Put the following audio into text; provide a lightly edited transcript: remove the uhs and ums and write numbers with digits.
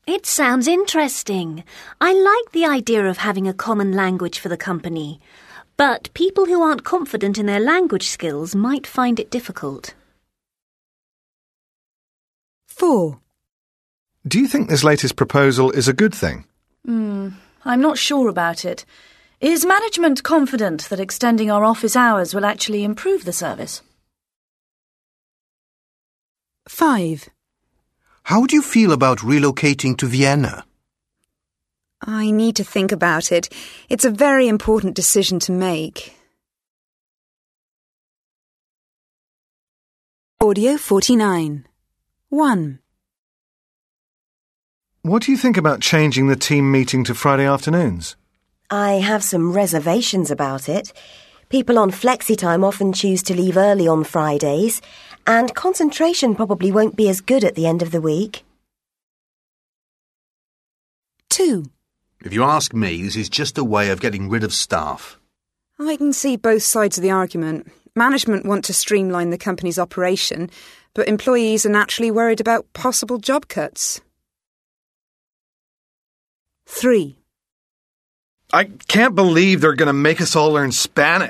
It sounds interesting. I like the idea of having a common language for the company. But people who aren't confident in their language skills might find it difficult. 4. Do you think this latest proposal is a good thing? I'm not sure about it. Is management confident that extending our office hours will actually improve the service? 5. How do you feel about relocating to Vienna? I need to think about it. It's a very important decision to make. Audio 49. 1. What do you think about changing the team meeting to Friday afternoons? I have some reservations about it. People on flexi-time often choose to leave early on Fridays, and concentration probably won't be as good at the end of the week. 2. If you ask me, this is just a way of getting rid of staff. I can see both sides of the argument. Management want to streamline the company's operation, but employees are naturally worried about possible job cuts. 3. I can't believe they're going to make us all learn Spanish.